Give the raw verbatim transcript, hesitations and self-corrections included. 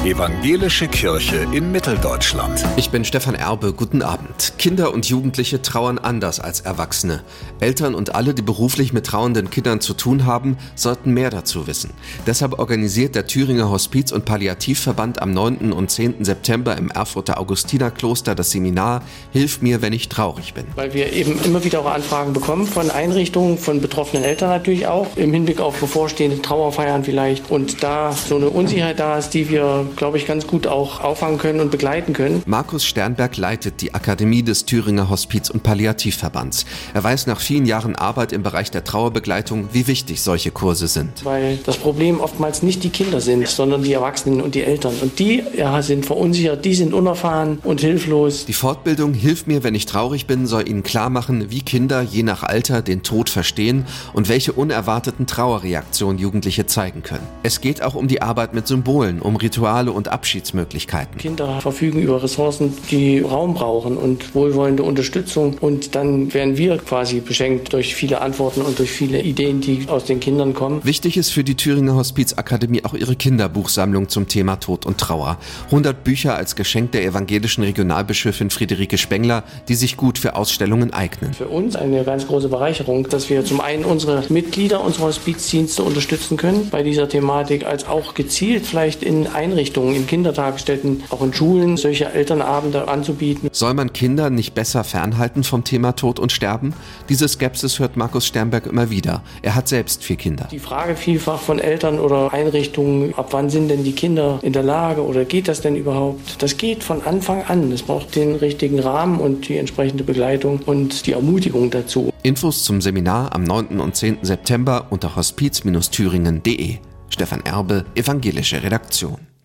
Evangelische Kirche in Mitteldeutschland. Ich bin Stefan Erbe, guten Abend. Kinder und Jugendliche trauern anders als Erwachsene. Eltern und alle, die beruflich mit trauernden Kindern zu tun haben, sollten mehr dazu wissen. Deshalb organisiert der Thüringer Hospiz- und Palliativverband am neunten und zehnten September im Erfurter Augustinerkloster das Seminar Hilf mir, wenn ich traurig bin. Weil wir eben immer wieder auch Anfragen bekommen von Einrichtungen, von betroffenen Eltern natürlich auch, im Hinblick auf bevorstehende Trauerfeiern vielleicht. Und da so eine Unsicherheit da ist, die wir, glaube ich, ganz gut auch auffangen können und begleiten können. Markus Sternberg leitet die Akademie des Thüringer Hospiz- und Palliativverbands. Er weiß nach vielen Jahren Arbeit im Bereich der Trauerbegleitung, wie wichtig solche Kurse sind. Weil das Problem oftmals nicht die Kinder sind, sondern die Erwachsenen und die Eltern. Und die ja, sind verunsichert, die sind unerfahren und hilflos. Die Fortbildung Hilf mir, wenn ich traurig bin, soll ihnen klar machen, wie Kinder je nach Alter den Tod verstehen und welche unerwarteten Trauerreaktionen Jugendliche zeigen können. Es geht auch um die Arbeit mit Symbolen, um Rituale und Abschiedsmöglichkeiten. Kinder verfügen über Ressourcen, die Raum brauchen und wohlwollende Unterstützung. Und dann werden wir quasi beschenkt durch viele Antworten und durch viele Ideen, die aus den Kindern kommen. Wichtig ist für die Thüringer Hospizakademie auch ihre Kinderbuchsammlung zum Thema Tod und Trauer. hundert Bücher als Geschenk der evangelischen Regionalbischöfin Friederike Spengler, die sich gut für Ausstellungen eignen. Für uns eine ganz große Bereicherung, dass wir zum einen unsere Mitglieder, unsere Hospizdienste unterstützen können bei dieser Thematik, als auch gezielt vielleicht in Einrichtungen, in Kindertagesstätten, auch in Schulen, solche Elternabende anzubieten. Soll man Kinder nicht besser fernhalten vom Thema Tod und Sterben? Diese Skepsis hört Markus Sternberg immer wieder. Er hat selbst vier Kinder. Die Frage vielfach von Eltern oder Einrichtungen, ab wann sind denn die Kinder in der Lage oder geht das denn überhaupt? Das geht von Anfang an. Es braucht den richtigen Rahmen und die entsprechende Begleitung und die Ermutigung dazu. Infos zum Seminar am neunten und zehnten September unter hospiz Bindestrich thüringen punkt de. Stefan Erbe, Evangelische Redaktion.